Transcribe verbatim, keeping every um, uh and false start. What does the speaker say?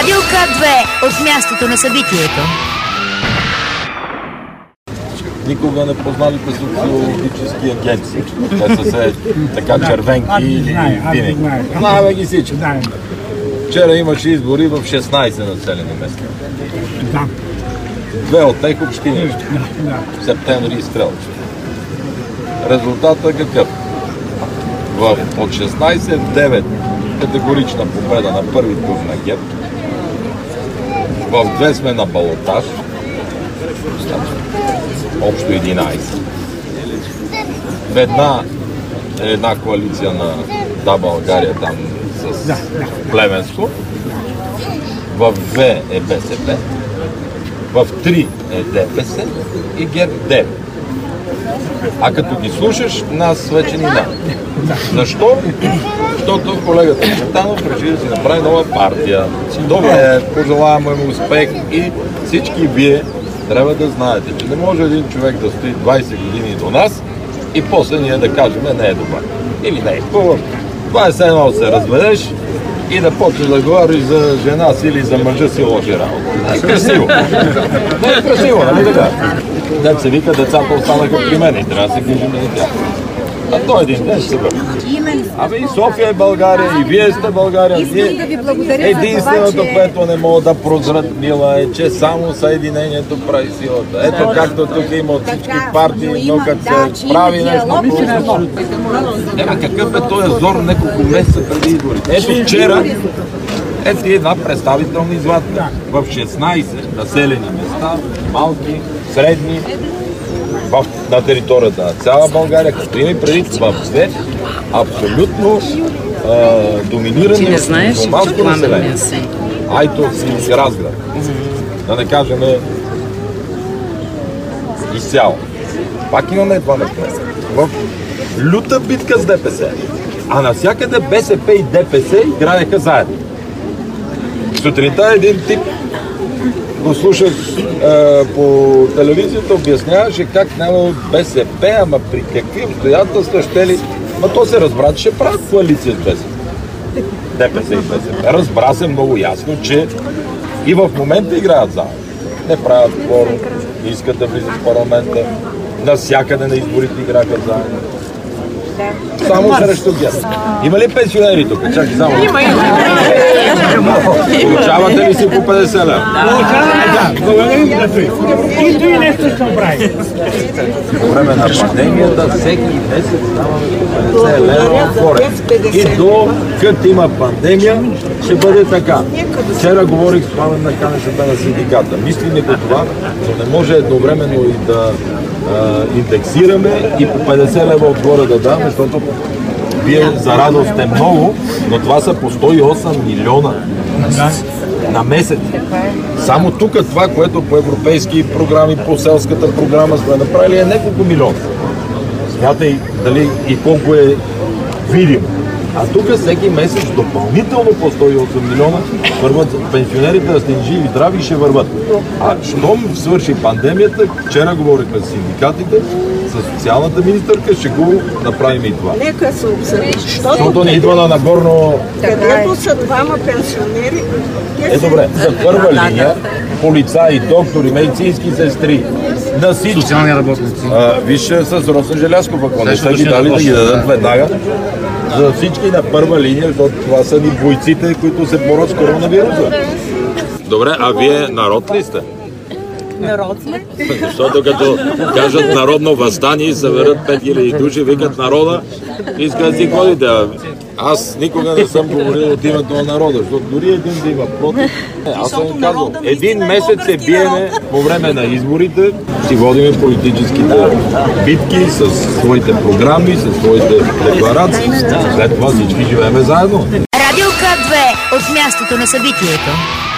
Радио К две от мястото на събитието. Никога не позналите социологически агенции. Те са се така червенки или винаги. Знаем ги всички. Вчера имаше избори в шестнайсет населени места. Две от тях общини. Септември и Стрелча. Резултатът е какъв? В, от шестнайсет в девет категорична победа на първи тур на ГЕРБ. В две сме на балотаж. Общо единайсет. В една е една коалиция на Да, България там с Плевенско. В две е БСП. В три е ДПС и ГЕРБ девет. А като ги слушаш, нас вече ни да. Защо? Защото колегата Цветанов реши да си направи нова партия. Добре, пожелавам му успех и всички вие трябва да знаете, че не може един човек да стои двайсет години до нас и после ние да кажем не е добър. Или не е хубав. Това е все едно да се разведеш и да почнеш да говориш за жена си или за мъжа си лоши работа. Не е красиво. Не е красиво, нали така? Дет се вика, децата останаха при мен и трябва да се грижим за тях. А той един ден се върна. Абе и София е България, и вие сте България. Искам да ви благодаря единственото, за това, че... което не мога да прозрат, Мила, е, че само съединението прави силата. Ето както тук има от всички партии, но като се прави нещо... Ема какъв е този зор няколко месеца преди изборите? Ето вчера, ето една представителна извадка. В шестнайсет населени места, малки, средни, в, на територията на цяла България, като има и преди в две, абсолютно а, доминирани от мусулманско население. Айтос и Разград. Да не кажем изцяло. Пак имаме това нещо. В люта битка с ДПС. А навсякъде БСП и ДПС играеха заедно. Сутринта един тип го слушах е, по телевизията, обясняваше как няма БСП, ама при какви обстоятелства ще ли... Ма то се разбра, че ще правят коалиция с БСП. ДПС и БСП. Разбра се много ясно, че и в момента играят заедно. Не правят кворум, не искат да влизат в парламента. Навсякъде на изборите играха заедно. Само срещу ГЕРБ. Има ли пенсионери тук? Чакай само. Има, има. Получавате ли си по петдесет лева? Получаваме, да. Благодарим за това. И той нещо ще прави. По време на пандемията всеки месец даваме по петдесет лева отгоре. И до като има пандемия, ще бъде така. Вчера говорих с Павел на КНСБ на синдиката. Мислим и до това, но не може едновременно и да Uh, индексираме и по петдесет лева отгоре да даваме, защото вие за радост сте много, но това са по сто и осем милиона на месец. Само тук това, което по европейски програми, по селската програма сме направили е няколко милиона. Смятай дали и колко е видимо. А тук всеки месец допълнително по сто и осем милиона върват пенсионерите да сте живи, здрави и ще върват. А щом свърши пандемията, вчера говорихме с синдикатите, с социалната министърка, ще го направим и това. Нека се обсъди. Защото не идва на нагорно... Където са двама пенсионери... Е, добре, за първа линия, полицаи, доктори, медицински сестри, на всички. Социални работници. Вижте с Росен Желязков, ако не са ги дали да ги дадат веднага. За всички на първа линия, защото това са ни бойците, които се борят с коронавируса. Добре, а вие народ ли сте? Народ ли? Защото като кажат народно въстание и съберат пет хиляди души, викат народа, искат да си ходите. Аз никога не съм говорил от името на народа, защото дори един да има против. Аз съм казал, един месец се биеме по време на изборите, си водиме политическите битки с своите програми, с своите декларации. След това всички живееме заедно. Радио К две от мястото на събитието.